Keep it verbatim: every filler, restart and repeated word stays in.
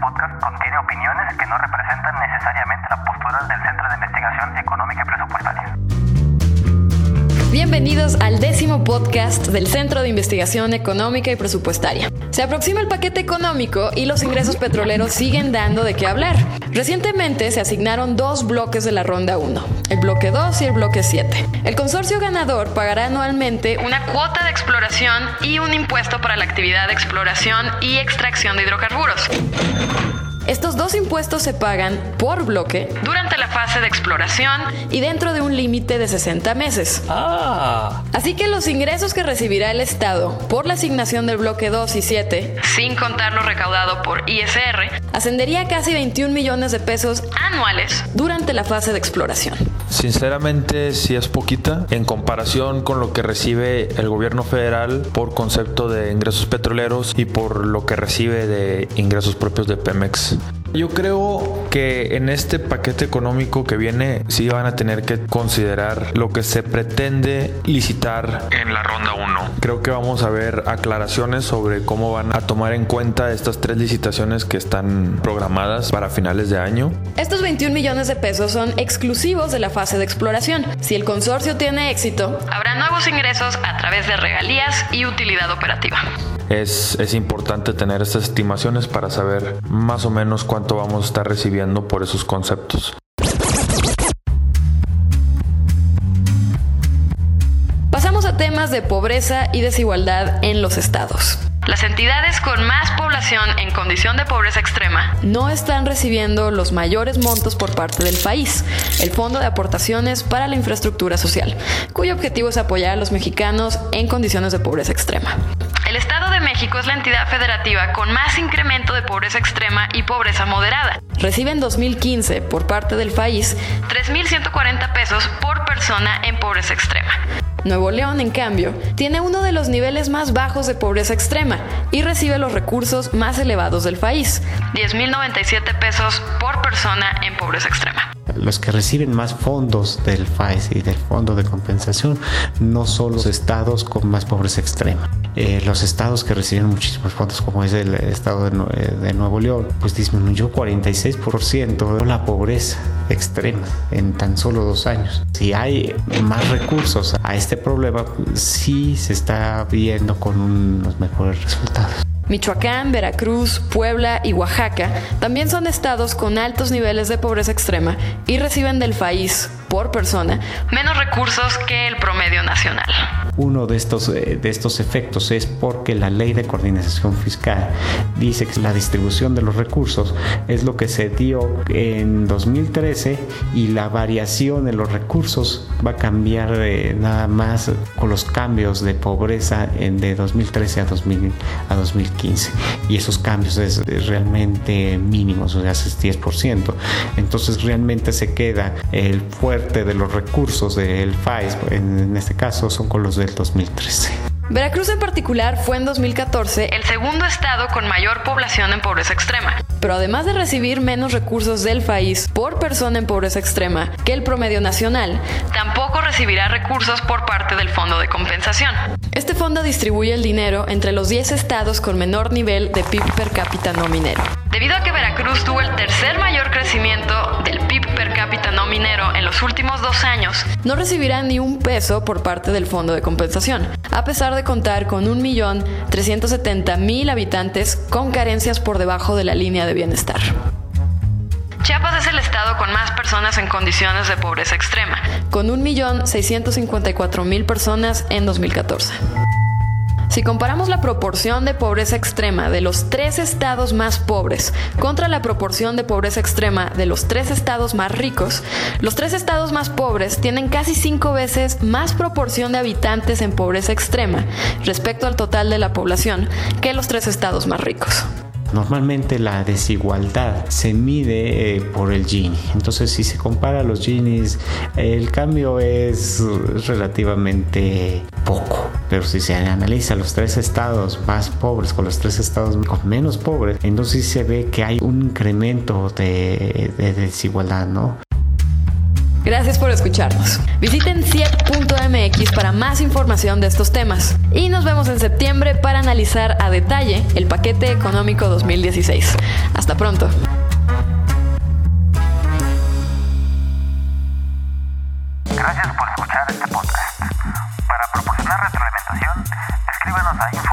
podcast contiene opiniones que no representan necesariamente la postura del Centro de Investigación Económica y Presupuestaria. Bienvenidos al décimo podcast del Centro de Investigación Económica y Presupuestaria. Se aproxima el paquete económico y los ingresos petroleros siguen dando de qué hablar. Recientemente se asignaron dos bloques de la ronda uno, el bloque dos y el bloque siete. El consorcio ganador pagará anualmente una cuota de exploración y un impuesto para la actividad de exploración y extracción de hidrocarburos. Estos dos impuestos se pagan por bloque durante la fase de exploración y dentro de un límite de sesenta meses. Ah. Así que los ingresos que recibirá el Estado por la asignación del bloque dos y siete, sin contar lo recaudado por I S R, ascendería a casi veintiún millones de pesos anuales durante la fase de exploración. Sinceramente, sí es poquita en comparación con lo que recibe el gobierno federal por concepto de ingresos petroleros y por lo que recibe de ingresos propios de Pemex. Yo creo que en este paquete económico que viene sí van a tener que considerar lo que se pretende licitar en la ronda uno. Creo que vamos a ver aclaraciones sobre cómo van a tomar en cuenta estas tres licitaciones que están programadas para finales de año. Estos veintiún millones de pesos son exclusivos de la fase de exploración. Si el consorcio tiene éxito, habrá nuevos ingresos a través de regalías y utilidad operativa. Es, es importante tener estas estimaciones para saber más o menos cuánto vamos a estar recibiendo por esos conceptos. Pasamos a temas de pobreza y desigualdad en los estados. Las entidades con más población en condición de pobreza extrema no están recibiendo los mayores montos por parte del país, el Fondo de Aportaciones para la Infraestructura Social, cuyo objetivo es apoyar a los mexicanos en condiciones de pobreza extrema. El Estado de México es la entidad federativa con más incremento de pobreza extrema y pobreza moderada. Recibe en dos mil quince, por parte del país, tres mil ciento cuarenta pesos por persona en pobreza extrema. Nuevo León, en cambio, tiene uno de los niveles más bajos de pobreza extrema y recibe los recursos más elevados del país, diez mil noventa y siete pesos por persona en pobreza extrema. Los que reciben más fondos del F A E S y del Fondo de Compensación no son los estados con más pobreza extrema. Eh, los estados que reciben muchísimos fondos, como es el estado de, Nue- de Nuevo León, pues disminuyó cuarenta y seis por ciento la pobreza extrema en tan solo dos años. Si hay más recursos a este problema, sí se está viendo con unos mejores resultados. Michoacán, Veracruz, Puebla y Oaxaca también son estados con altos niveles de pobreza extrema y reciben del país, por persona, menos recursos que el promedio nacional. Uno de estos, de estos efectos es porque la Ley de Coordinación Fiscal dice que la distribución de los recursos es lo que se dio en dos mil trece y la variación de los recursos va a cambiar eh, nada más con los cambios de pobreza en, de dos mil trece a dos mil quince, y esos cambios es, es realmente mínimos, o sea, es diez por ciento. Entonces realmente se queda el fuerte de los recursos del F A E S, en, en este caso son con los del dos mil trece. Veracruz en particular fue en dos mil catorce el segundo estado con mayor población en pobreza extrema, pero además de recibir menos recursos del país por persona en pobreza extrema que el promedio nacional, tampoco recibirá recursos por parte del Fondo de Compensación. Este fondo distribuye el dinero entre los diez estados con menor nivel de P I B per cápita no minero. Debido a que Veracruz tuvo el tercer mayor crecimiento del P I B per cápita no minero en los últimos dos años, no recibirá ni un peso por parte del Fondo de Compensación, a pesar de contar con un millón trescientos setenta mil habitantes con carencias por debajo de la línea de bienestar. Chiapas es el estado con más personas en condiciones de pobreza extrema, con un millón seiscientos cincuenta y cuatro mil personas en dos mil catorce. Si comparamos la proporción de pobreza extrema de los tres estados más pobres contra la proporción de pobreza extrema de los tres estados más ricos, los tres estados más pobres tienen casi cinco veces más proporción de habitantes en pobreza extrema respecto al total de la población que los tres estados más ricos. Normalmente la desigualdad se mide eh, por el Gini. Entonces, si se compara los Ginis, el cambio es relativamente poco. Pero si se analiza los tres estados más pobres con los tres estados con menos pobres, entonces se ve que hay un incremento de, de desigualdad, ¿no? Gracias por escucharnos. Visiten C I E P punto M X para más información de estos temas. Y nos vemos en septiembre para analizar a detalle el paquete económico dos mil dieciséis. Hasta pronto. Gracias por escuchar este podcast. Para proporcionar retroalimentación, escríbanos a info